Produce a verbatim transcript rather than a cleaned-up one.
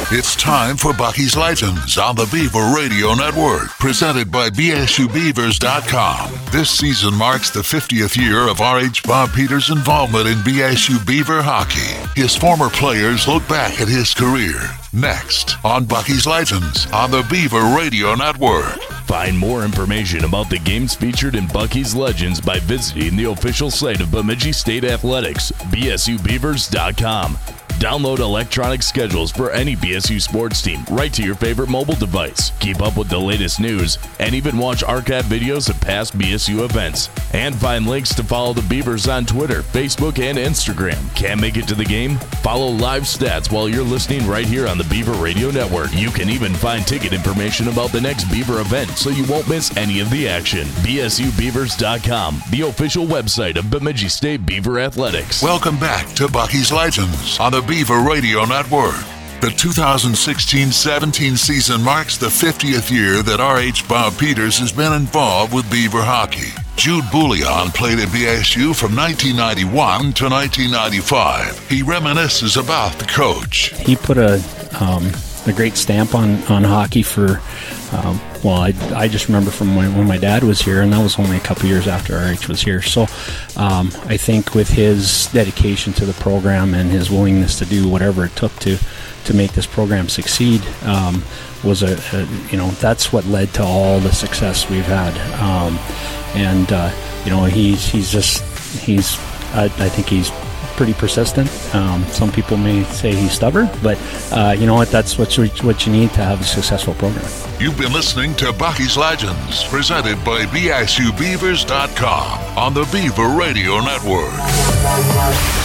It's time for Bucky's Legends on the Beaver Radio Network, presented by B S U Beavers dot com. This season marks the fiftieth year of R H Bob Peters' involvement in B S U Beaver hockey. His former players look back at his career. Next on Bucky's Legends on the Beaver Radio Network. Find more information about the games featured in Bucky's Legends by visiting the official site of Bemidji State Athletics, B S U Beavers dot com. Download electronic schedules for any B S U sports team right to your favorite mobile device. Keep up with the latest news and even watch archive videos of past B S U events. And find links to follow the Beavers on Twitter, Facebook, and Instagram. Can't make it to the game? Follow live stats while you're listening right here on the Beaver Radio Network. You can even find ticket information about the next Beaver event so you won't miss any of the action. B S U Beavers dot com, the official website of Bemidji State Beaver Athletics. Welcome back to Bucky's Legends on the Beaver Radio Network. The two thousand sixteen seventeen season marks the fiftieth year that R H Bob Peters has been involved with Beaver hockey. Jude Bouillon played at B S U from nineteen ninety-one to nineteen ninety-five. He reminisces about the coach. He put a um, a great stamp on, on hockey for, um, well, I, I just remember from when, when my dad was here, and that was only a couple years after R H was here. So um, I think with his dedication to the program and his willingness to do whatever it took to to make this program succeed um, was a, a, you know, that's what led to all the success we've had. Um, and, uh, you know, he's, he's just, he's, I, I think he's pretty persistent. Um, some people may say he's stubborn, but uh, you know what? That's what you, what you need to have a successful program. You've been listening to Bucky's Legends, presented by B S U Beavers dot com on the Beaver Radio Network.